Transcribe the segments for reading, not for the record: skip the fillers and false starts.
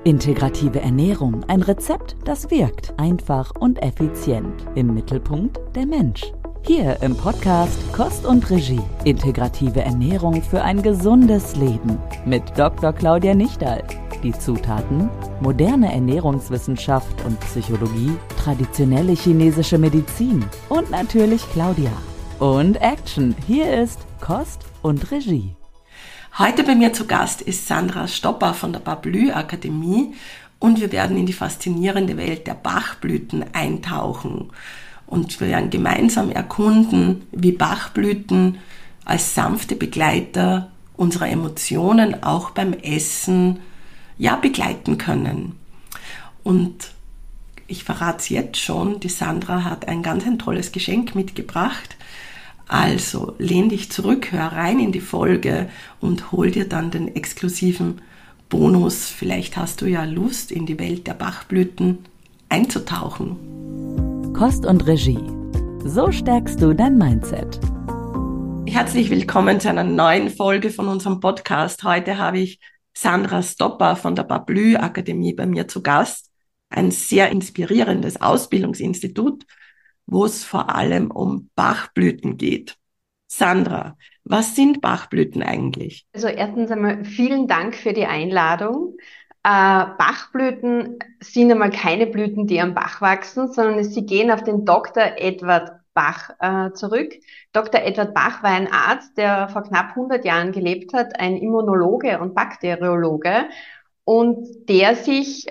Integrative Ernährung, ein Rezept, das wirkt, einfach und effizient. Im Mittelpunkt der Mensch. Hier im Podcast Kost und Regie. Integrative Ernährung für ein gesundes Leben. Mit Dr. Claudia Nichterl. Die Zutaten: moderne Ernährungswissenschaft und Psychologie, traditionelle chinesische Medizin und natürlich Claudia. Und Action, hier ist Kost und Regie. Heute bei mir zu Gast ist Sandra Stopper von der Bach-Blü Akademie und wir werden in die faszinierende Welt der Bachblüten eintauchen. Und wir werden gemeinsam erkunden, wie Bachblüten als sanfte Begleiter unserer Emotionen auch beim Essen begleiten können. Und ich verrate es jetzt schon, die Sandra hat ein ganz tolles Geschenk mitgebracht. Also lehn dich zurück, hör rein in die Folge und hol dir dann den exklusiven Bonus. Vielleicht hast du ja Lust, in die Welt der Bachblüten einzutauchen. Kost und Regie. So stärkst du dein Mindset. Herzlich willkommen zu einer neuen Folge von unserem Podcast. Heute habe ich Sandra Stopper von der Bach-Blü Akademie bei mir zu Gast. Ein sehr inspirierendes Ausbildungsinstitut, wo es vor allem um Bachblüten geht. Sandra, was sind Bachblüten eigentlich? Also erstens einmal vielen Dank für die Einladung. Bachblüten sind einmal keine Blüten, die am Bach wachsen, sondern sie gehen auf den Dr. Edward Bach zurück. Dr. Edward Bach war ein Arzt, der vor knapp 100 Jahren gelebt hat, ein Immunologe und Bakteriologe. Und der sich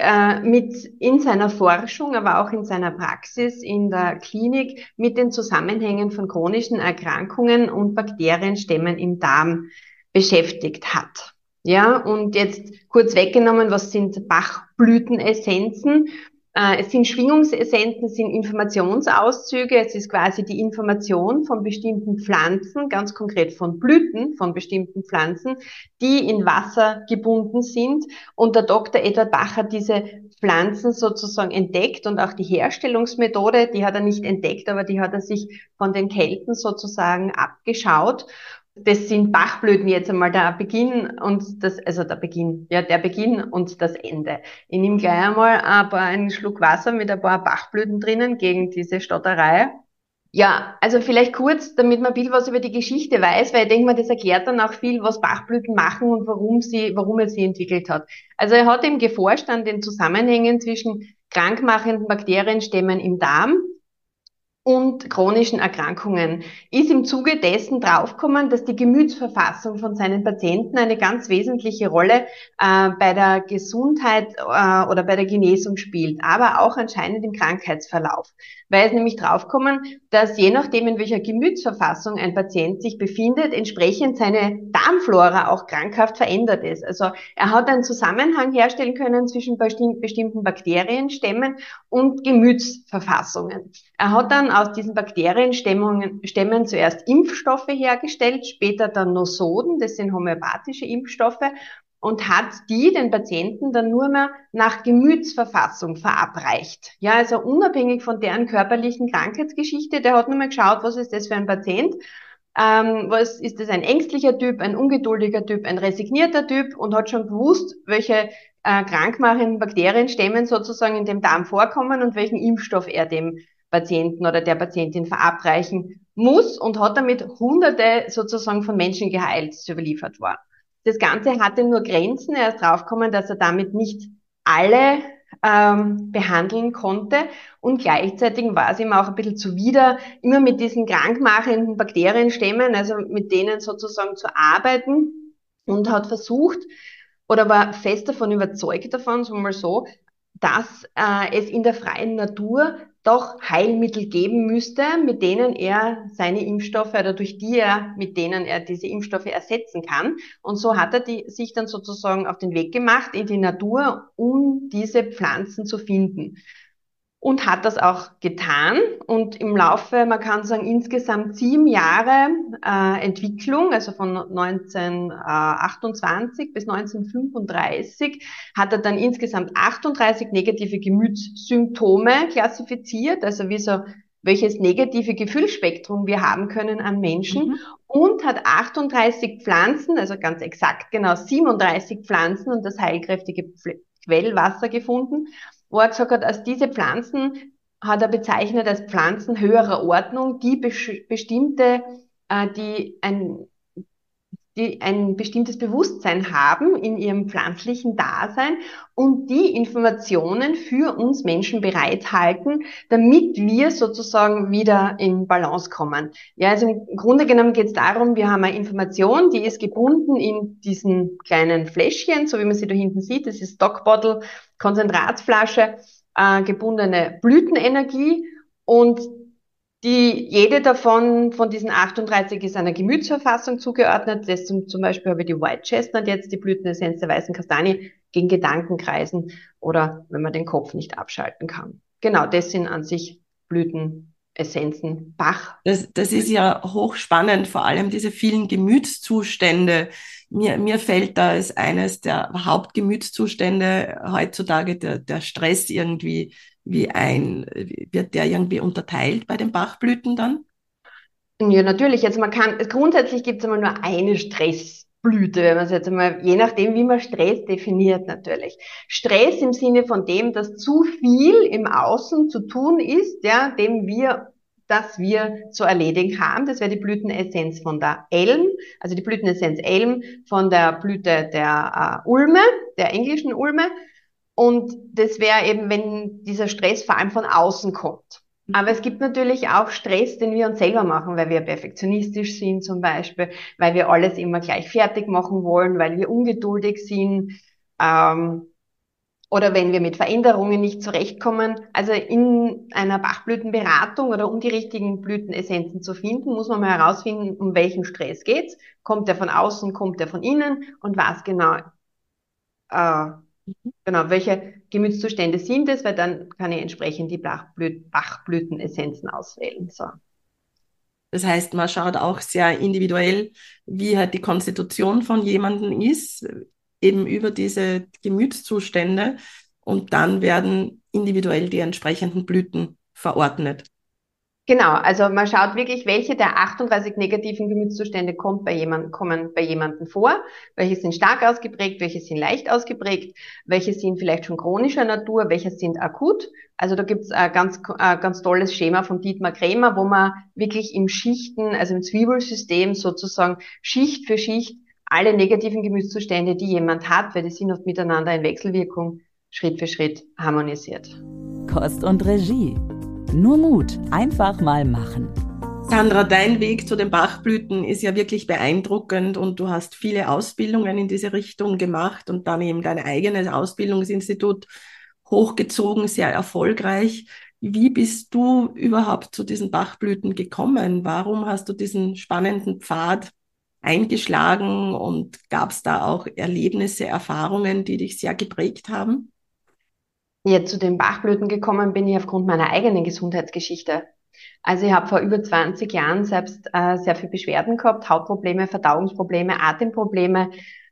in seiner Forschung, aber auch in seiner Praxis in der Klinik mit den Zusammenhängen von chronischen Erkrankungen und Bakterienstämmen im Darm beschäftigt hat. Ja, und jetzt kurz weggenommen, was sind Bachblütenessenzen? Es sind Schwingungsessenzen, es sind Informationsauszüge, es ist quasi die Information von bestimmten Pflanzen, ganz konkret von Blüten von bestimmten Pflanzen, die in Wasser gebunden sind. Und der Dr. Edward Bach hat diese Pflanzen sozusagen entdeckt und auch die Herstellungsmethode, die hat er nicht entdeckt, aber die hat er sich von den Kelten sozusagen abgeschaut. Das sind Bachblüten jetzt einmal der Beginn und der Beginn und das Ende. Ich nehme gleich einmal einen Schluck Wasser mit ein paar Bachblüten drinnen gegen diese Stotterei. Ja, also vielleicht kurz, damit man ein bisschen was über die Geschichte weiß, weil ich denke mal, das erklärt dann auch viel, was Bachblüten machen und warum er sie entwickelt hat. Also er hat eben geforscht an den Zusammenhängen zwischen krankmachenden Bakterienstämmen im Darm und chronischen Erkrankungen, ist im Zuge dessen draufgekommen, dass die Gemütsverfassung von seinen Patienten eine ganz wesentliche Rolle bei der Gesundheit oder bei der Genesung spielt, aber auch anscheinend im Krankheitsverlauf. Weil es nämlich draufgekommen, dass je nachdem, in welcher Gemütsverfassung ein Patient sich befindet, entsprechend seine Darmflora auch krankhaft verändert ist. Also er hat einen Zusammenhang herstellen können zwischen bestimmten Bakterienstämmen und Gemütsverfassungen. Er hat dann aus diesen Bakterienstämmen zuerst Impfstoffe hergestellt, später dann Nosoden, das sind homöopathische Impfstoffe, und hat die den Patienten dann nur mehr nach Gemütsverfassung verabreicht. Ja, also unabhängig von deren körperlichen Krankheitsgeschichte, der hat nur mal geschaut, was ist das für ein Patient, was ist das, ein ängstlicher Typ, ein ungeduldiger Typ, ein resignierter Typ, und hat schon gewusst, welche krankmachenden Bakterienstämmen sozusagen in dem Darm vorkommen und welchen Impfstoff er dem Patienten oder der Patientin verabreichen muss, und hat damit Hunderte sozusagen von Menschen geheilt, das überliefert war. Das Ganze hatte nur Grenzen. Er ist draufgekommen, dass er damit nicht alle behandeln konnte, und gleichzeitig war es ihm auch ein bisschen zuwider, immer mit diesen krankmachenden Bakterienstämmen, also mit denen sozusagen zu arbeiten, und hat versucht oder war fest davon überzeugt davon, sagen wir mal so, dass es in der freien Natur doch Heilmittel geben müsste, mit denen er seine Impfstoffe oder mit denen er diese Impfstoffe ersetzen kann. Und so hat er sich dann sozusagen auf den Weg gemacht in die Natur, um diese Pflanzen zu finden. Und hat das auch getan, und im Laufe, man kann sagen, insgesamt 7 Jahre Entwicklung, also von 1928 bis 1935, hat er dann insgesamt 38 negative Gemütssymptome klassifiziert, also welches negative Gefühlsspektrum wir haben können an Menschen, und hat 38 Pflanzen, also ganz exakt genau 37 Pflanzen und das heilkräftige Quellwasser gefunden, wo er gesagt hat, als diese Pflanzen hat er bezeichnet als Pflanzen höherer Ordnung, die bestimmte, die ein bestimmtes Bewusstsein haben in ihrem pflanzlichen Dasein und die Informationen für uns Menschen bereithalten, damit wir sozusagen wieder in Balance kommen. Ja, also im Grunde genommen geht es darum, wir haben eine Information, die ist gebunden in diesen kleinen Fläschchen, so wie man sie da hinten sieht, das ist Stockbottle, Konzentratsflasche, gebundene Blütenenergie und jede davon, von diesen 38 ist einer Gemütsverfassung zugeordnet. Das zum Beispiel habe ich die White Chestnut jetzt, die Blütenessenz der weißen Kastanie, gegen Gedankenkreisen oder wenn man den Kopf nicht abschalten kann. Genau, das sind an sich Blütenessenzen, Bach. Das ist ja hochspannend, vor allem diese vielen Gemütszustände. Mir fällt da als eines der Hauptgemütszustände heutzutage der Stress irgendwie wird der irgendwie unterteilt bei den Bachblüten dann? Ja, natürlich. Jetzt grundsätzlich gibt es immer nur eine Stressblüte, wenn man es jetzt einmal, je nachdem, wie man Stress definiert, natürlich. Stress im Sinne von dem, dass zu viel im Außen zu tun ist, ja, das wir zu erledigen haben. Das wäre die Blütenessenz von der Elm, also die Blütenessenz Elm von der Blüte der Ulme, der englischen Ulme. Und das wäre eben, wenn dieser Stress vor allem von außen kommt. Aber es gibt natürlich auch Stress, den wir uns selber machen, weil wir perfektionistisch sind zum Beispiel, weil wir alles immer gleich fertig machen wollen, weil wir ungeduldig sind, oder wenn wir mit Veränderungen nicht zurechtkommen. Also in einer Bachblütenberatung oder um die richtigen Blütenessenzen zu finden, muss man mal herausfinden, um welchen Stress geht's. Kommt der von außen, kommt der von innen und was äh, genau, welche Gemütszustände sind es, weil dann kann ich entsprechend die Bachblütenessenzen auswählen. So. Das heißt, man schaut auch sehr individuell, wie halt die Konstitution von jemandem ist, eben über diese Gemütszustände und dann werden individuell die entsprechenden Blüten verordnet. Genau, also man schaut wirklich, welche der 38 negativen Gemütszustände kommen bei jemandem vor, welche sind stark ausgeprägt, welche sind leicht ausgeprägt, welche sind vielleicht schon chronischer Natur, welche sind akut. Also da gibt's ein ganz tolles Schema von Dietmar Krämer, wo man wirklich im Schichten, also im Zwiebelsystem sozusagen Schicht für Schicht alle negativen Gemütszustände, die jemand hat, weil die sind oft miteinander in Wechselwirkung, Schritt für Schritt harmonisiert. Kost und Regie. Nur Mut, einfach mal machen. Sandra, dein Weg zu den Bachblüten ist ja wirklich beeindruckend und du hast viele Ausbildungen in diese Richtung gemacht und dann eben dein eigenes Ausbildungsinstitut hochgezogen, sehr erfolgreich. Wie bist du überhaupt zu diesen Bachblüten gekommen? Warum hast du diesen spannenden Pfad eingeschlagen und gab es da auch Erlebnisse, Erfahrungen, die dich sehr geprägt haben? Ja, zu den Bachblüten gekommen bin ich aufgrund meiner eigenen Gesundheitsgeschichte. Also ich habe vor über 20 Jahren selbst sehr viel Beschwerden gehabt, Hautprobleme, Verdauungsprobleme, Atemprobleme,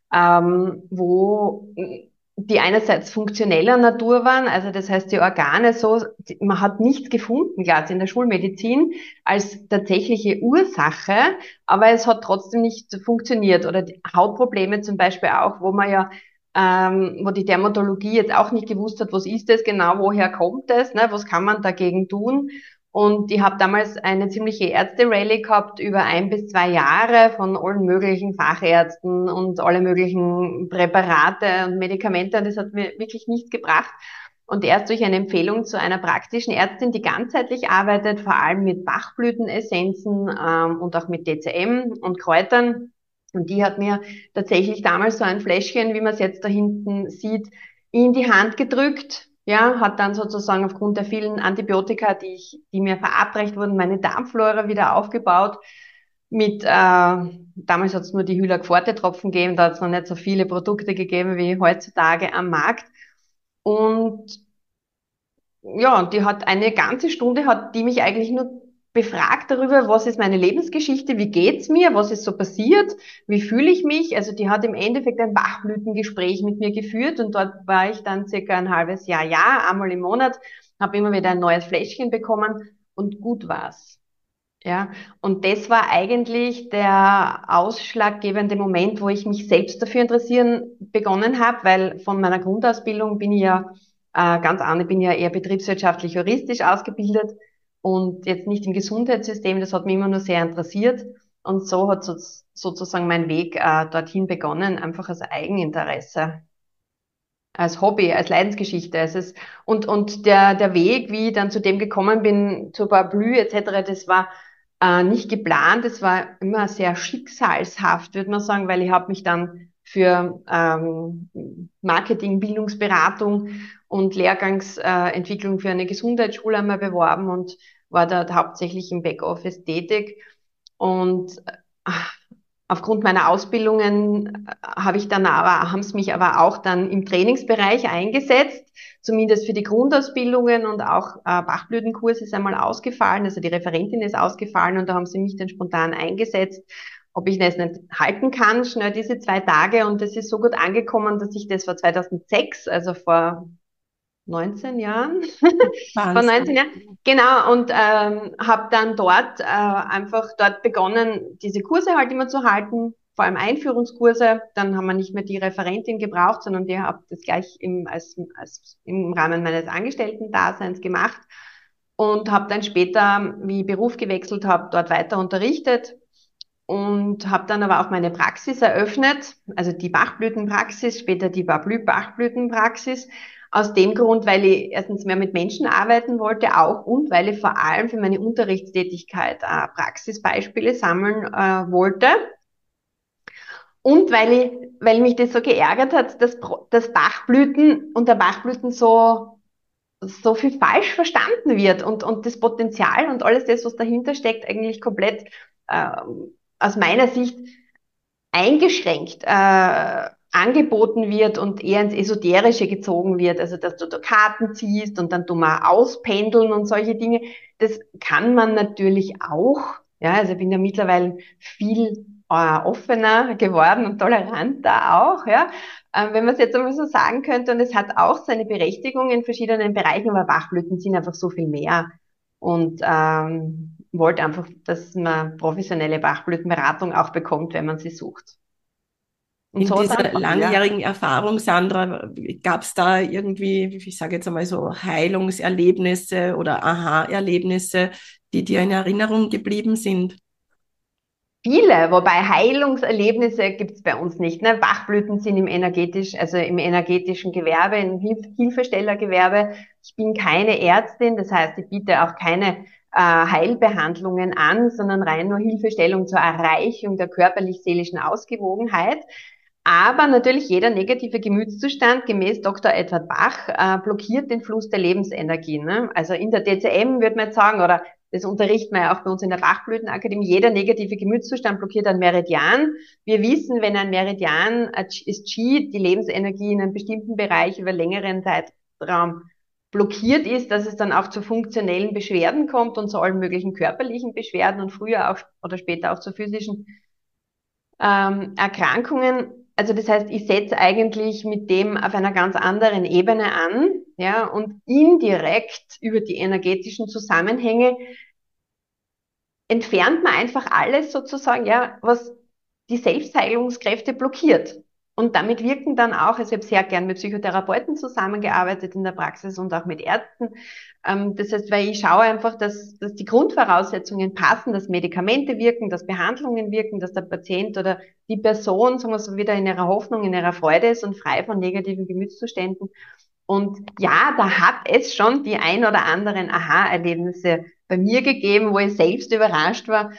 wo die einerseits funktioneller Natur waren, also das heißt die Organe so, man hat nichts gefunden, klar, in der Schulmedizin als tatsächliche Ursache, aber es hat trotzdem nicht funktioniert. Oder die Hautprobleme zum Beispiel auch, wo man ja wo die Dermatologie jetzt auch nicht gewusst hat, was ist das genau, woher kommt es, ne, was kann man dagegen tun. Und ich habe damals eine ziemliche Ärzte-Rallye gehabt über 1 bis 2 Jahre von allen möglichen Fachärzten und alle möglichen Präparate und Medikamente. Und das hat mir wirklich nichts gebracht. Und erst durch eine Empfehlung zu einer praktischen Ärztin, die ganzheitlich arbeitet, vor allem mit Bachblütenessenzen und auch mit DCM und Kräutern. Und die hat mir tatsächlich damals so ein Fläschchen, wie man es jetzt da hinten sieht, in die Hand gedrückt. Ja, hat dann sozusagen aufgrund der vielen Antibiotika, die mir verabreicht wurden, meine Darmflora wieder aufgebaut. Damals hat es nur die Hylac-Forte-Tropfen gegeben, da hat es noch nicht so viele Produkte gegeben wie heutzutage am Markt. Und ja, die hat eine ganze Stunde, hat die mich eigentlich nur befragt darüber, was ist meine Lebensgeschichte, wie geht's mir, was ist so passiert, wie fühle ich mich. Also die hat im Endeffekt ein Bachblütengespräch mit mir geführt und dort war ich dann circa ein halbes Jahr, ja, einmal im Monat, habe immer wieder ein neues Fläschchen bekommen und gut war's. Ja, und das war eigentlich der ausschlaggebende Moment, wo ich mich selbst dafür interessieren begonnen habe, weil von meiner Grundausbildung bin ich ja ganz anders, bin ja eher betriebswirtschaftlich juristisch ausgebildet und jetzt nicht im Gesundheitssystem, das hat mich immer nur sehr interessiert und so hat sozusagen mein Weg dorthin begonnen, einfach aus Eigeninteresse, als Hobby, als Leidensgeschichte. Und der Weg, wie ich dann zu dem gekommen bin, zur Parapluie etc., das war nicht geplant, das war immer sehr schicksalshaft, würde man sagen, weil ich habe mich dann für Marketing, Bildungsberatung und Lehrgangsentwicklung für eine Gesundheitsschule einmal beworben und war dort hauptsächlich im Backoffice tätig. Und aufgrund meiner Ausbildungen haben sie mich aber auch dann im Trainingsbereich eingesetzt, zumindest für die Grundausbildungen und auch Bachblütenkurs ist einmal ausgefallen, also die Referentin ist ausgefallen und da haben sie mich dann spontan eingesetzt, ob ich das nicht halten kann, schnell diese 2 Tage und das ist so gut angekommen, dass ich das vor 2006, also vor 19 Jahren, vor 19 Wahnsinn. Jahren, genau, und habe dann dort einfach dort begonnen, diese Kurse halt immer zu halten, vor allem Einführungskurse. Dann haben wir nicht mehr die Referentin gebraucht, sondern die habe das gleich im Rahmen meines Angestellten-Daseins gemacht und habe dann später, wie ich Beruf gewechselt habe, dort weiter unterrichtet und habe dann aber auch meine Praxis eröffnet, also die Bachblütenpraxis, später die Bachblütenpraxis, aus dem Grund, weil ich erstens mehr mit Menschen arbeiten wollte, auch und weil ich vor allem für meine Unterrichtstätigkeit Praxisbeispiele sammeln wollte und weil mich das so geärgert hat, dass Bachblüten und der Bachblüten so viel falsch verstanden wird und das Potenzial und alles das, was dahinter steckt, eigentlich komplett aus meiner Sicht eingeschränkt angeboten wird und eher ins Esoterische gezogen wird. Also, dass du da Karten ziehst und dann du mal auspendeln und solche Dinge. Das kann man natürlich auch. Ja, also ich bin ja mittlerweile viel offener geworden und toleranter auch, ja. Wenn man es jetzt einmal so sagen könnte, und es hat auch seine Berechtigung in verschiedenen Bereichen, aber Bachblüten sind einfach so viel mehr. Und wollte einfach, dass man professionelle Bachblütenberatung auch bekommt, wenn man sie sucht. Und In so hat es dieser angefangen, ja. langjährigen Erfahrung, Sandra, gab es da irgendwie, ich sage jetzt einmal so, Heilungserlebnisse oder Aha-Erlebnisse, die dir in Erinnerung geblieben sind? Viele, wobei Heilungserlebnisse gibt's bei uns nicht. Ne? Bachblüten sind also im energetischen Gewerbe, im Hilfestellergewerbe. Ich bin keine Ärztin, das heißt, ich biete auch keine Heilbehandlungen an, sondern rein nur Hilfestellung zur Erreichung der körperlich-seelischen Ausgewogenheit. Aber natürlich jeder negative Gemütszustand gemäß Dr. Edward Bach blockiert den Fluss der Lebensenergie. Ne? Also in der DCM würde man jetzt sagen, oder das unterrichten wir ja auch bei uns in der Bachblütenakademie, jeder negative Gemütszustand blockiert einen Meridian. Wir wissen, wenn ein Meridian ist Qi, die Lebensenergie in einem bestimmten Bereich über längeren Zeitraum blockiert ist, dass es dann auch zu funktionellen Beschwerden kommt und zu allen möglichen körperlichen Beschwerden und früher auch oder später auch zu physischen Erkrankungen. Also das heißt, ich setze eigentlich mit dem auf einer ganz anderen Ebene an, ja, und indirekt über die energetischen Zusammenhänge entfernt man einfach alles sozusagen, ja, was die Selbstheilungskräfte blockiert. Und damit wirken dann auch, also ich habe sehr gern mit Psychotherapeuten zusammengearbeitet in der Praxis und auch mit Ärzten. Das heißt, weil ich schaue einfach, dass die Grundvoraussetzungen passen, dass Medikamente wirken, dass Behandlungen wirken, dass der Patient oder die Person, sagen wir so, wieder in ihrer Hoffnung, in ihrer Freude ist und frei von negativen Gemütszuständen. Und ja, da hat es schon die ein oder anderen Aha-Erlebnisse bei mir gegeben, wo ich selbst überrascht war,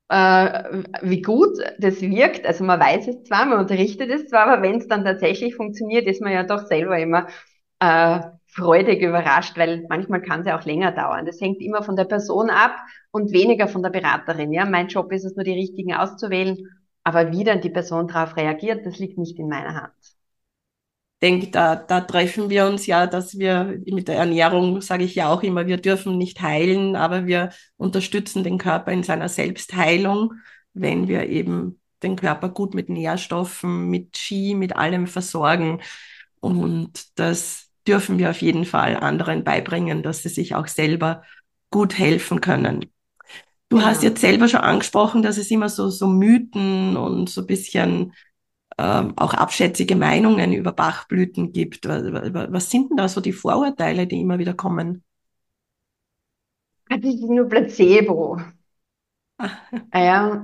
wie gut das wirkt. Also man weiß es zwar, man unterrichtet es zwar, aber wenn es dann tatsächlich funktioniert, ist man ja doch selber immer freudig überrascht, weil manchmal kann es ja auch länger dauern. Das hängt immer von der Person ab und weniger von der Beraterin. Ja, mein Job ist es nur, die richtigen auszuwählen, aber wie dann die Person darauf reagiert, das liegt nicht in meiner Hand. Denke, da treffen wir uns ja, dass wir mit der Ernährung, sage ich ja auch immer, wir dürfen nicht heilen, aber wir unterstützen den Körper in seiner Selbstheilung, wenn wir eben den Körper gut mit Nährstoffen, mit Qi, mit allem versorgen. Und das dürfen wir auf jeden Fall anderen beibringen, dass sie sich auch selber gut helfen können. Du hast Genau. jetzt selber schon angesprochen, dass es immer so Mythen und so ein bisschen auch abschätzige Meinungen über Bachblüten gibt. Was sind denn da so die Vorurteile, die immer wieder kommen? Ah, das ist nur Placebo. Ja,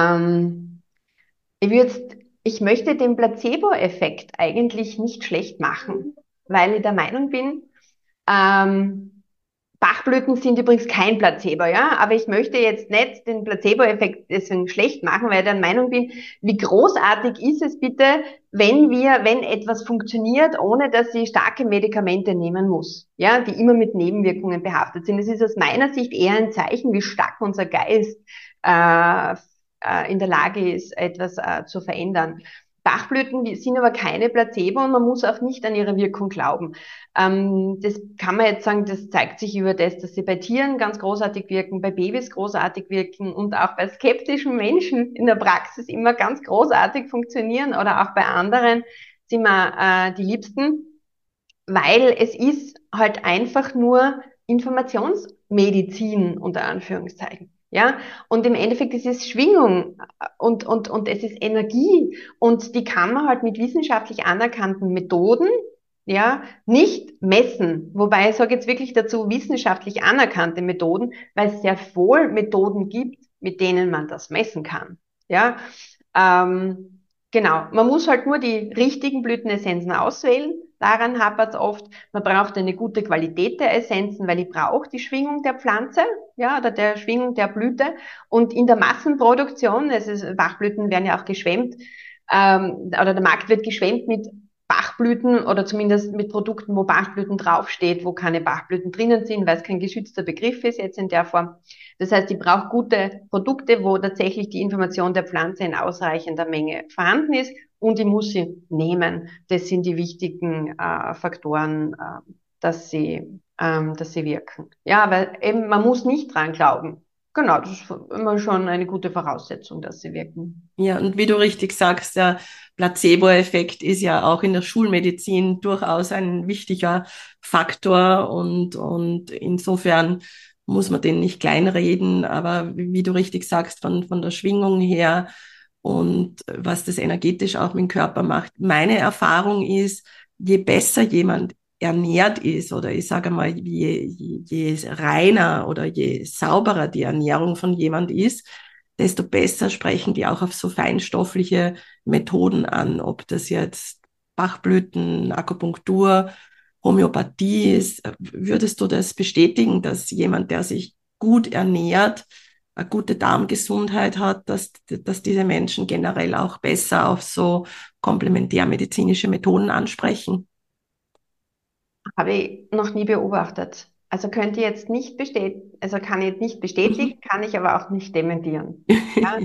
ich würde, ich möchte den Placebo-Effekt eigentlich nicht schlecht machen, weil ich der Meinung bin, ähm, Bachblüten sind übrigens kein Placebo, ja, aber ich möchte jetzt nicht den Placebo-Effekt deswegen schlecht machen, weil ich der Meinung bin, wie großartig ist es bitte, wenn etwas funktioniert, ohne dass ich starke Medikamente nehmen muss, ja, die immer mit Nebenwirkungen behaftet sind. Es ist aus meiner Sicht eher ein Zeichen, wie stark unser Geist äh, in der Lage ist, etwas zu verändern. Bachblüten sind aber keine Placebo und man muss auch nicht an ihre Wirkung glauben. Das kann man jetzt sagen, das zeigt sich über das, dass sie bei Tieren ganz großartig wirken, bei Babys großartig wirken und auch bei skeptischen Menschen in der Praxis immer ganz großartig funktionieren oder auch bei anderen sind wir die Liebsten, weil es ist halt einfach nur Informationsmedizin unter Anführungszeichen. Ja, und im Endeffekt ist es Schwingung und es ist Energie und die kann man halt mit wissenschaftlich anerkannten Methoden, ja, nicht messen. Wobei ich sage jetzt wirklich dazu wissenschaftlich anerkannte Methoden, weil es sehr wohl Methoden gibt, mit denen man das messen kann. Ja, genau. Man muss halt nur die richtigen Blütenessenzen auswählen. Daran hapert es oft. Man braucht eine gute Qualität der Essenzen, weil ich brauche die Schwingung der Pflanze, ja, oder der Schwingung der Blüte. Und in der Massenproduktion, Bachblüten werden ja auch geschwemmt, oder der Markt wird geschwemmt mit Bachblüten oder zumindest mit Produkten, wo Bachblüten draufsteht, wo keine Bachblüten drinnen sind, weil es kein geschützter Begriff ist jetzt in der Form. Das heißt, ich brauche gute Produkte, wo tatsächlich die Information der Pflanze in ausreichender Menge vorhanden ist und ich muss sie nehmen. Das sind die wichtigen Faktoren, dass sie wirken. Ja, weil eben man muss nicht dran glauben. Genau, das ist immer schon eine gute Voraussetzung, dass sie wirken. Ja, und wie du richtig sagst, der Placebo-Effekt ist ja auch in der Schulmedizin durchaus ein wichtiger Faktor und insofern muss man den nicht kleinreden, aber wie du richtig sagst, von der Schwingung her und was das energetisch auch mit dem Körper macht. Meine Erfahrung ist, je besser jemand ernährt ist oder ich sage mal, je reiner oder je sauberer die Ernährung von jemand ist, desto besser sprechen die auch auf so feinstoffliche Methoden an, ob das jetzt Bachblüten, Akupunktur, Homöopathie ist. Würdest du das bestätigen, dass jemand, der sich gut ernährt, eine gute Darmgesundheit hat, dass diese Menschen generell auch besser auf so komplementärmedizinische Methoden ansprechen? Habe ich noch nie beobachtet. Also könnte ich jetzt nicht bestätigen, also kann ich jetzt nicht Mhm. bestätigen, kann ich aber auch nicht dementieren. Ja?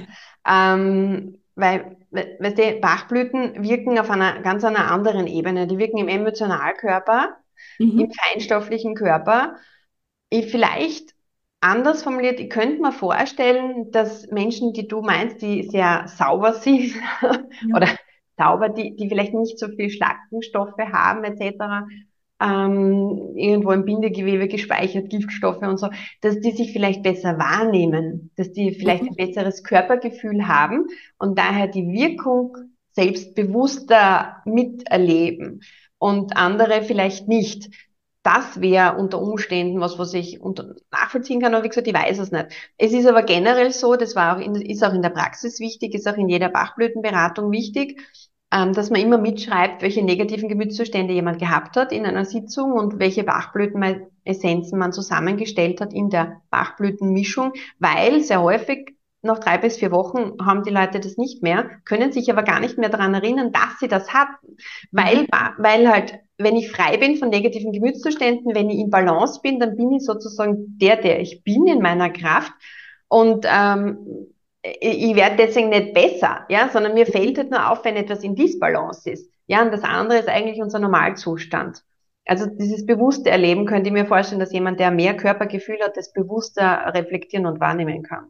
Weil, weißt du, Bachblüten wirken auf einer ganz einer anderen Ebene. Die wirken im Emotionalkörper, im Mhm. feinstofflichen Körper. Ich vielleicht anders formuliert, ich könnte mir vorstellen, dass Menschen, die du meinst, die sehr sauber sind Ja. oder sauber, die vielleicht nicht so viel Schlackenstoffe haben etc., irgendwo im Bindegewebe gespeichert, Giftstoffe und so, dass die sich vielleicht besser wahrnehmen, dass die vielleicht ein Mhm. besseres Körpergefühl haben und daher die Wirkung selbstbewusster miterleben und andere vielleicht nicht. Das wäre unter Umständen was ich nachvollziehen kann, aber wie gesagt, ich weiß es nicht. Es ist aber generell so, ist auch in der Praxis wichtig, ist auch in jeder Bachblütenberatung wichtig, dass man immer mitschreibt, welche negativen Gemütszustände jemand gehabt hat in einer Sitzung und welche Bachblütenessenzen man zusammengestellt hat in der Bachblütenmischung, weil sehr häufig nach 3 bis 4 Wochen haben die Leute das nicht mehr, können sich aber gar nicht mehr daran erinnern, dass sie das hatten, Mhm. weil halt, wenn ich frei bin von negativen Gemütszuständen, wenn ich in Balance bin, dann bin ich sozusagen der ich bin in meiner Kraft und ich werde deswegen nicht besser, ja, sondern mir fällt halt nur auf, wenn etwas in Disbalance ist. Ja, und das andere ist eigentlich unser Normalzustand. Also dieses bewusste Erleben könnte ich mir vorstellen, dass jemand, der mehr Körpergefühl hat, das bewusster reflektieren und wahrnehmen kann.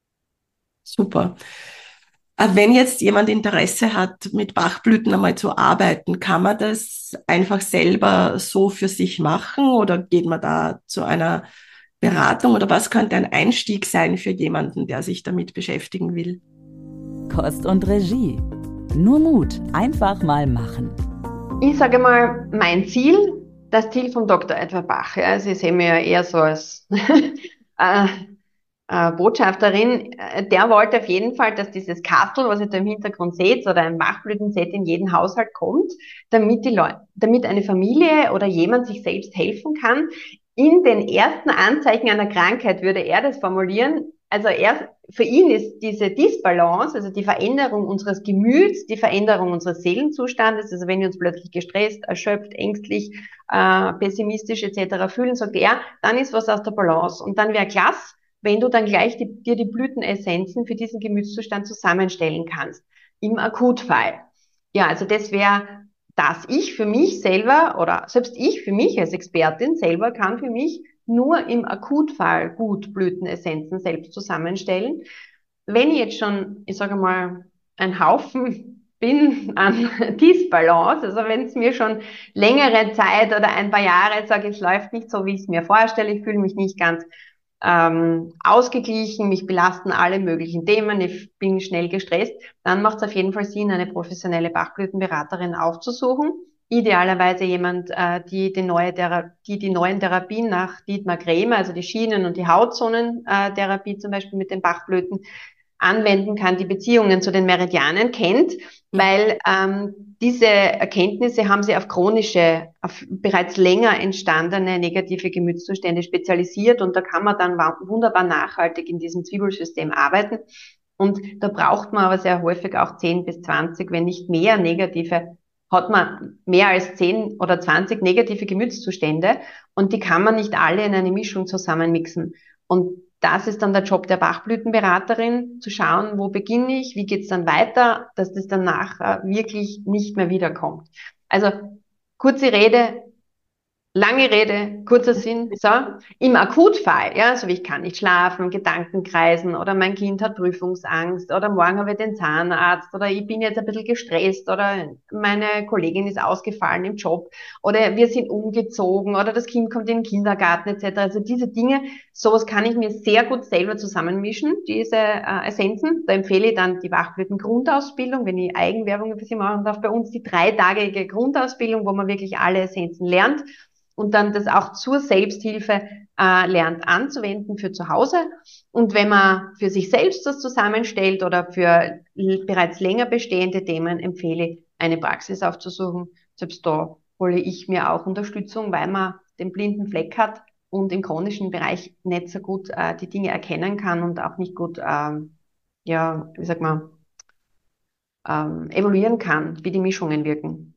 Super. Wenn jetzt jemand Interesse hat, mit Bachblüten einmal zu arbeiten, kann man das einfach selber so für sich machen oder geht man da zu einer Beratung oder was könnte ein Einstieg sein für jemanden, der sich damit beschäftigen will? Kost und Regie. Nur Mut, einfach mal machen. Ich sage mal, mein Ziel, das Ziel vom Dr. Edward Bach, ja, also ich sehe mich ja eher so als Botschafterin, der wollte auf jeden Fall, dass dieses Kastel, was ihr da im Hintergrund seht, oder ein Bachblütenset in jeden Haushalt kommt, damit die Leute, damit eine Familie oder jemand sich selbst helfen kann. In den ersten Anzeichen einer Krankheit würde er das formulieren. Also für ihn ist diese Disbalance, also die Veränderung unseres Gemüts, die Veränderung unseres Seelenzustandes, also wenn wir uns plötzlich gestresst, erschöpft, ängstlich, pessimistisch etc. fühlen, sagt er, dann ist was aus der Balance. Und dann wäre klasse, wenn du dann gleich dir die Blütenessenzen für diesen Gemütszustand zusammenstellen kannst. Im Akutfall. Ja, also das wäre, dass ich für mich selber oder selbst ich für mich als Expertin selber kann für mich nur im Akutfall gut Blütenessenzen selbst zusammenstellen. Wenn ich jetzt schon, ich sage mal, ein Haufen bin an Disbalance, also wenn es mir schon längere Zeit oder ein paar Jahre sage, es läuft nicht so, wie ich es mir vorstelle, ich fühle mich nicht ganz ausgeglichen, mich belasten alle möglichen Themen, ich bin schnell gestresst, dann macht es auf jeden Fall Sinn, eine professionelle Bachblütenberaterin aufzusuchen. Idealerweise jemand, die die neuen Therapien nach Dietmar Krämer, also die Schienen- und die Hautzonentherapie zum Beispiel mit den Bachblüten, anwenden kann, die Beziehungen zu den Meridianen kennt, weil diese Erkenntnisse haben sie auf chronische, auf bereits länger entstandene negative Gemütszustände spezialisiert und da kann man dann wunderbar nachhaltig in diesem Zwiebelsystem arbeiten. Und da braucht man aber sehr häufig auch 10 bis 20, wenn nicht mehr negative, hat man mehr als 10 oder 20 negative Gemütszustände und die kann man nicht alle in eine Mischung zusammenmixen. Und das ist dann der Job der Bachblütenberaterin, zu schauen, wo beginne ich, wie geht's dann weiter, dass das danach wirklich nicht mehr wiederkommt. Also kurze Rede, lange Rede, kurzer Sinn, so, im Akutfall, ja, so wie ich kann nicht schlafen, Gedanken kreisen oder mein Kind hat Prüfungsangst oder morgen habe ich den Zahnarzt oder ich bin jetzt ein bisschen gestresst oder meine Kollegin ist ausgefallen im Job oder wir sind umgezogen oder das Kind kommt in den Kindergarten etc. Also diese Dinge, sowas kann ich mir sehr gut selber zusammenmischen, diese Essenzen. Da empfehle ich dann die Bachblüten-Grundausbildung, wenn ich Eigenwerbung ein bisschen machen darf, bei uns die 3-tägige Grundausbildung, wo man wirklich alle Essenzen lernt und dann das auch zur Selbsthilfe lernt anzuwenden für zu Hause. Und wenn man für sich selbst das zusammenstellt oder für bereits länger bestehende Themen, empfehle ich, eine Praxis aufzusuchen. Selbst da hole ich mir auch Unterstützung, weil man den blinden Fleck hat und im chronischen Bereich nicht so gut die Dinge erkennen kann und auch nicht gut, ja, wie sagt man, evaluieren kann, wie die Mischungen wirken.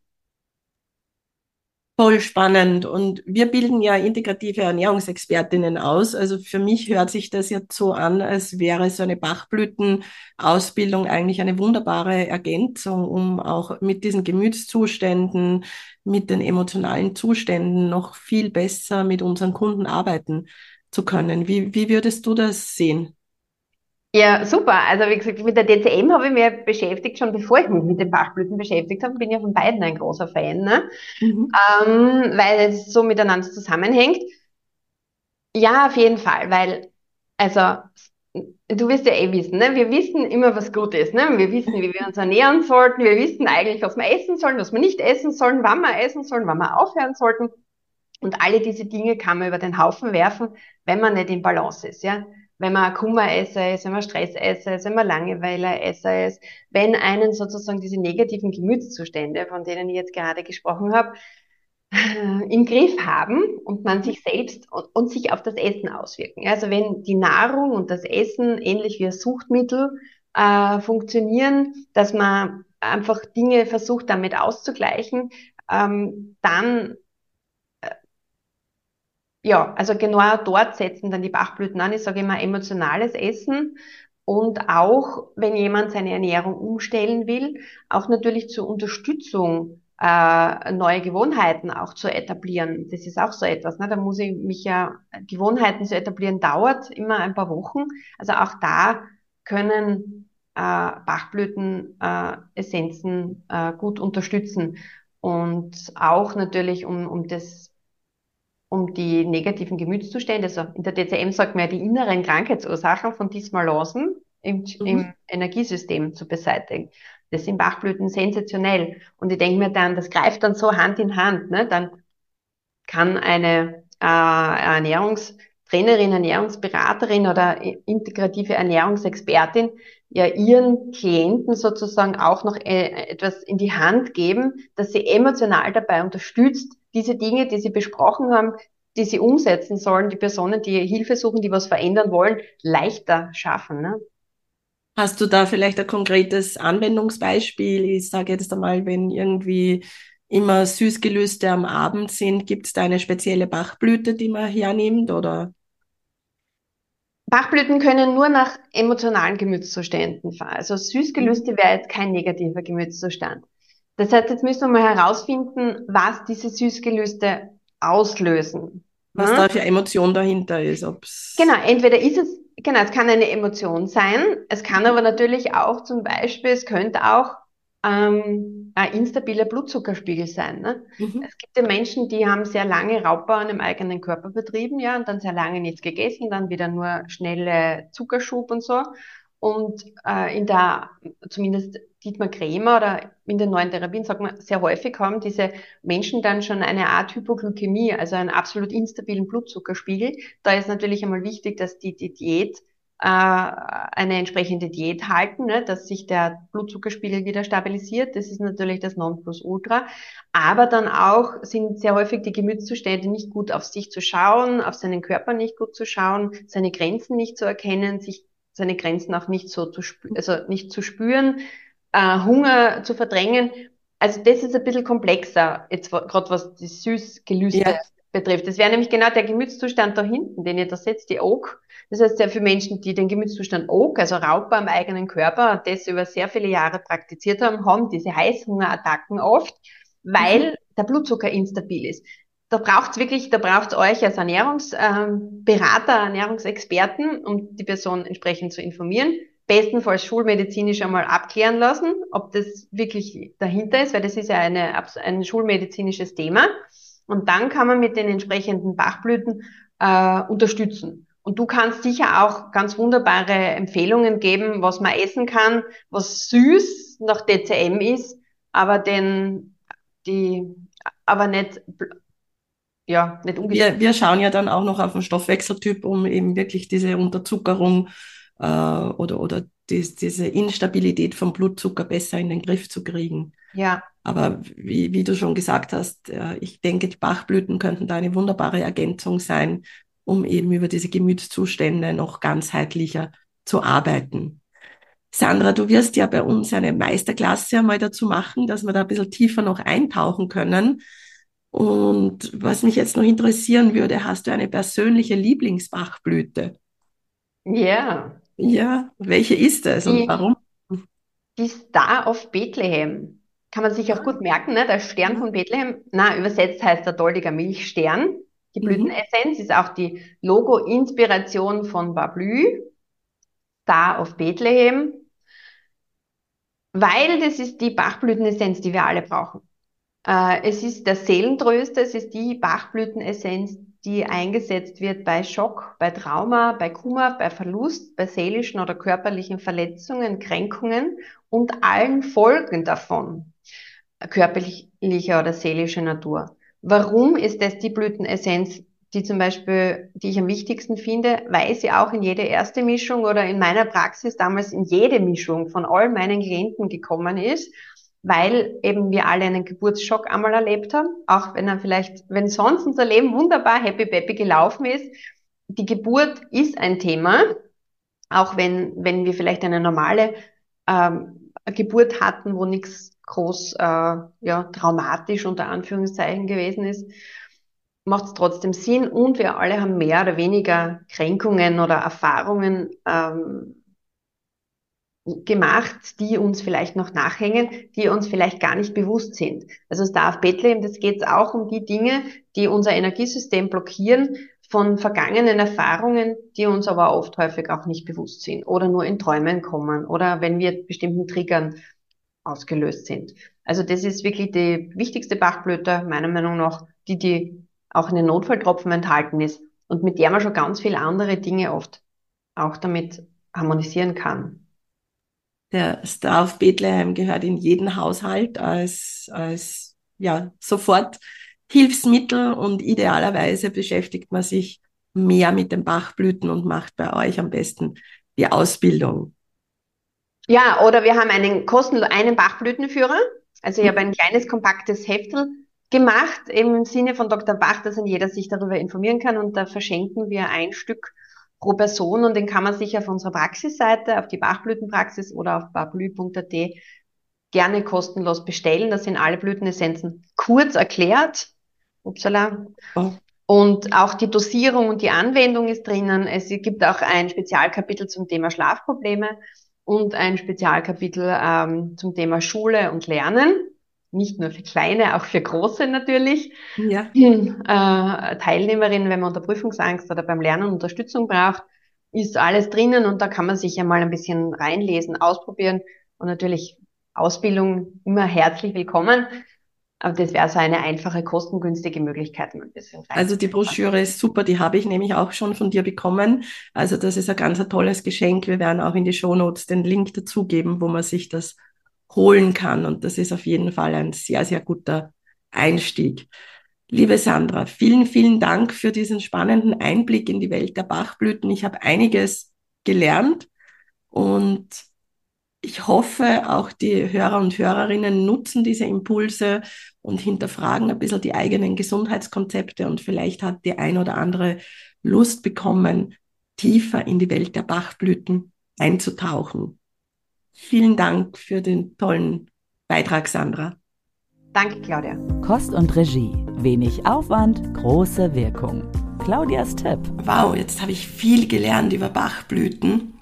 Voll spannend. Und wir bilden ja integrative Ernährungsexpertinnen aus. Also für mich hört sich das jetzt so an, als wäre so eine Bachblütenausbildung eigentlich eine wunderbare Ergänzung, um auch mit diesen Gemütszuständen, mit den emotionalen Zuständen noch viel besser mit unseren Kunden arbeiten zu können. Wie würdest du das sehen? Ja, super. Also wie gesagt, mit der DCM habe ich mich beschäftigt, schon bevor ich mich mit den Bachblüten beschäftigt habe. Bin ja von beiden ein großer Fan, ne? Mhm. Weil es so miteinander zusammenhängt. Ja, auf jeden Fall, weil, also, du wirst ja eh wissen, ne? Wir wissen immer, was gut ist, ne? Wir wissen, wie wir uns ernähren sollten. Wir wissen eigentlich, was wir essen sollen, was wir nicht essen sollen, wann wir essen sollen, wann wir aufhören sollten. Und alle diese Dinge kann man über den Haufen werfen, wenn man nicht in Balance ist, ja. Wenn man Kummeresser ist, wenn man Stressesser ist, wenn man Langeweileresser ist, wenn einen sozusagen diese negativen Gemütszustände, von denen ich jetzt gerade gesprochen habe, im Griff haben und man sich selbst und sich auf das Essen auswirken. Also wenn die Nahrung und das Essen ähnlich wie ein Suchtmittel funktionieren, dass man einfach Dinge versucht damit auszugleichen, dann ja, also genau dort setzen dann die Bachblüten an. Ich sage immer emotionales Essen und auch, wenn jemand seine Ernährung umstellen will, auch natürlich zur Unterstützung neue Gewohnheiten auch zu etablieren. Das ist auch so etwas. Ne? Da muss ich mich ja, Gewohnheiten zu etablieren, dauert immer ein paar Wochen. Also auch da können Bachblüten Essenzen gut unterstützen. Und auch natürlich, um das um die negativen Gemütszustände, also in der DCM sagt man ja die inneren Krankheitsursachen von Dysbalancen im Mhm. Energiesystem zu beseitigen. Das sind Bachblüten sensationell. Und ich denke mir dann, das greift dann so Hand in Hand, ne? Dann kann eine Ernährungstrainerin, Ernährungsberaterin oder integrative Ernährungsexpertin ja ihren Klienten sozusagen auch noch etwas in die Hand geben, dass sie emotional dabei unterstützt, diese Dinge, die sie besprochen haben, die sie umsetzen sollen, die Personen, die Hilfe suchen, die was verändern wollen, leichter schaffen. Ne? Hast du da vielleicht ein konkretes Anwendungsbeispiel? Ich sage jetzt einmal, wenn irgendwie immer Süßgelüste am Abend sind, gibt es da eine spezielle Bachblüte, die man hernimmt? Oder? Bachblüten können nur nach emotionalen Gemütszuständen fahren. Also Mhm. Süßgelüste wäre jetzt kein negativer Gemütszustand. Das heißt, jetzt müssen wir mal herausfinden, was diese Süßgelüste auslösen. Was Ne? da für Emotion dahinter ist, ob's. Genau, entweder ist es, genau, es kann eine Emotion sein, es kann aber natürlich auch zum Beispiel, es könnte auch ein instabiler Blutzuckerspiegel sein. Ne? Mhm. Es gibt ja Menschen, die haben sehr lange Raubbau im eigenen Körper betrieben, ja, und dann sehr lange nichts gegessen, dann wieder nur schnelle Zuckerschub und so. Und zumindest Dietmar Krämer oder in den neuen Therapien sagt man, sehr häufig haben diese Menschen dann schon eine Art Hypoglykämie, also einen absolut instabilen Blutzuckerspiegel. Da ist natürlich einmal wichtig, dass die Diät eine entsprechende Diät halten, ne, dass sich der Blutzuckerspiegel wieder stabilisiert. Das ist natürlich das Nonplusultra. Aber dann auch sind sehr häufig die Gemütszustände nicht gut auf sich zu schauen, auf seinen Körper nicht gut zu schauen, seine Grenzen nicht zu erkennen, sich seine Grenzen auch nicht so zu spüren, also nicht zu spüren, Hunger zu verdrängen. Also das ist ein bisschen komplexer, jetzt gerade was die Süßgelüste Ja, betrifft. Das wäre nämlich genau der Gemütszustand da hinten, den ihr da setzt, die Oak. Das heißt ja für Menschen, die den Gemütszustand Oak, also Raubbau am eigenen Körper, und das über sehr viele Jahre praktiziert haben, haben diese Heißhungerattacken oft, mhm. weil der Blutzucker instabil ist. Da braucht's wirklich, da braucht's euch als Ernährungsberater, Ernährungsexperten, um die Person entsprechend zu informieren. Bestenfalls schulmedizinisch einmal abklären lassen, ob das wirklich dahinter ist, weil das ist ja ein schulmedizinisches Thema. Und dann kann man mit den entsprechenden Bachblüten unterstützen. Und du kannst sicher auch ganz wunderbare Empfehlungen geben, was man essen kann, was süß nach DCM ist, aber die, aber nicht, ja, nicht ungesund. Wir schauen ja dann auch noch auf den Stoffwechseltyp, um eben wirklich diese Unterzuckerung oder diese Instabilität vom Blutzucker besser in den Griff zu kriegen. Ja, Aber wie du schon gesagt hast, ich denke, die Bachblüten könnten da eine wunderbare Ergänzung sein, um eben über diese Gemütszustände noch ganzheitlicher zu arbeiten. Sandra, du wirst ja bei uns eine Meisterklasse einmal dazu machen, dass wir da ein bisschen tiefer noch eintauchen können. Und was mich jetzt noch interessieren würde, hast du eine persönliche Lieblingsbachblüte? ja. Ja, welche ist es und Die, warum? die Star of Bethlehem. Kann man sich auch gut merken, ne? Der Stern Ja. von Bethlehem. Na, übersetzt heißt der doldiger Milchstern. Die Mhm. Blütenessenz ist auch die Logo-Inspiration von Bablü, Star of Bethlehem, weil das ist die Bachblütenessenz, die wir alle brauchen. Es ist der Seelentröster, es ist die Bachblütenessenz, die eingesetzt wird bei Schock, bei Trauma, bei Kummer, bei Verlust, bei seelischen oder körperlichen Verletzungen, Kränkungen und allen Folgen davon, körperlicher oder seelischer Natur. Warum ist das die Blütenessenz, die zum Beispiel, die ich am wichtigsten finde, weil sie auch in jede erste Mischung oder in meiner Praxis damals in jede Mischung von all meinen Klienten gekommen ist, weil eben wir alle einen Geburtsschock einmal erlebt haben, auch wenn er vielleicht, wenn sonst unser Leben wunderbar happy peppy gelaufen ist. Die Geburt ist ein Thema, auch wenn wir vielleicht eine normale Geburt hatten, wo nichts groß ja, traumatisch unter Anführungszeichen gewesen ist, macht es trotzdem Sinn und wir alle haben mehr oder weniger Kränkungen oder Erfahrungen gemacht, die uns vielleicht noch nachhängen, die uns vielleicht gar nicht bewusst sind. Also es darf Bethlehem, das geht auch um die Dinge, die unser Energiesystem blockieren von vergangenen Erfahrungen, die uns aber oft häufig auch nicht bewusst sind oder nur in Träumen kommen oder wenn wir bestimmten Triggern ausgelöst sind. Also das ist wirklich die wichtigste Bachblüte, meiner Meinung nach, die auch in den Notfalltropfen enthalten ist und mit der man schon ganz viele andere Dinge oft auch damit harmonisieren kann. Der Star of Bethlehem gehört in jeden Haushalt als ja, sofort Hilfsmittel und idealerweise beschäftigt man sich mehr mit den Bachblüten und macht bei euch am besten die Ausbildung. Ja, oder wir haben einen Bachblütenführer. Also ich habe ein kleines, kompaktes Heftel gemacht, im Sinne von Dr. Bach, dass jeder sich darüber informieren kann. Und da verschenken wir ein Stück pro Person und den kann man sich auf unserer Praxisseite, auf die Bachblütenpraxis oder auf barblü.at gerne kostenlos bestellen. Da sind alle Blütenessenzen kurz erklärt. Upsala. Oh. Und auch die Dosierung und die Anwendung ist drinnen. Es gibt auch ein Spezialkapitel zum Thema Schlafprobleme und ein Spezialkapitel zum Thema Schule und Lernen. Nicht nur für Kleine, auch für Große natürlich. Ja. Teilnehmerinnen, wenn man unter Prüfungsangst oder beim Lernen Unterstützung braucht, ist alles drinnen und da kann man sich einmal ein bisschen reinlesen, ausprobieren und natürlich Ausbildung immer herzlich willkommen. Aber das wäre so eine einfache, kostengünstige Möglichkeit. Ein bisschen Also die Broschüre ist super, die habe ich nämlich auch schon von dir bekommen. Also das ist ein ganz tolles Geschenk. Wir werden auch in die Shownotes den Link dazugeben, wo man sich das holen kann. Und das ist auf jeden Fall ein sehr, sehr guter Einstieg. Liebe Sandra, vielen, vielen Dank für diesen spannenden Einblick in die Welt der Bachblüten. Ich habe einiges gelernt und ich hoffe, auch die Hörer und Hörerinnen nutzen diese Impulse und hinterfragen ein bisschen die eigenen Gesundheitskonzepte und vielleicht hat die ein oder andere Lust bekommen, tiefer in die Welt der Bachblüten einzutauchen. Vielen Dank für den tollen Beitrag, Sandra. Danke, Claudia. Kost und Regie. Wenig Aufwand, große Wirkung. Claudias Tipp. Wow, jetzt habe ich viel gelernt über Bachblüten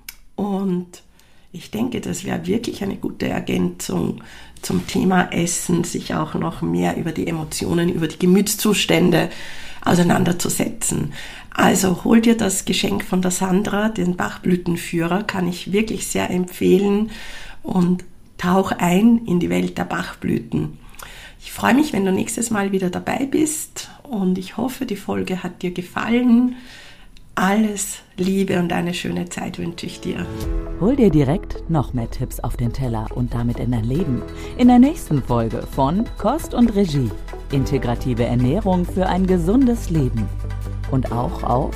und ich denke, das wäre wirklich eine gute Ergänzung zum Thema Essen, sich auch noch mehr über die Emotionen, über die Gemütszustände auseinanderzusetzen. Also hol dir das Geschenk von der Sandra, den Bachblütenführer, kann ich wirklich sehr empfehlen und tauch ein in die Welt der Bachblüten. Ich freue mich, wenn du nächstes Mal wieder dabei bist und ich hoffe, die Folge hat dir gefallen. Alles Liebe und eine schöne Zeit wünsche ich dir. Hol dir direkt noch mehr Tipps auf den Teller und damit in dein Leben. In der nächsten Folge von Kost und Regie. Integrative Ernährung für ein gesundes Leben. Und auch auf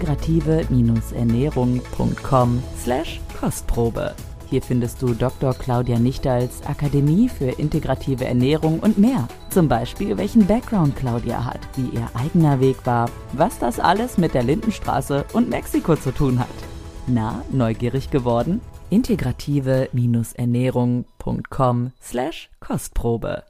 integrative-ernährung.com/Kostprobe. Hier findest du Dr. Claudia Nichtals Akademie für integrative Ernährung und mehr. Zum Beispiel, welchen Background Claudia hat, wie ihr eigener Weg war, was das alles mit der Lindenstraße und Mexiko zu tun hat. Na, neugierig geworden? integrative-ernährung.com/Kostprobe.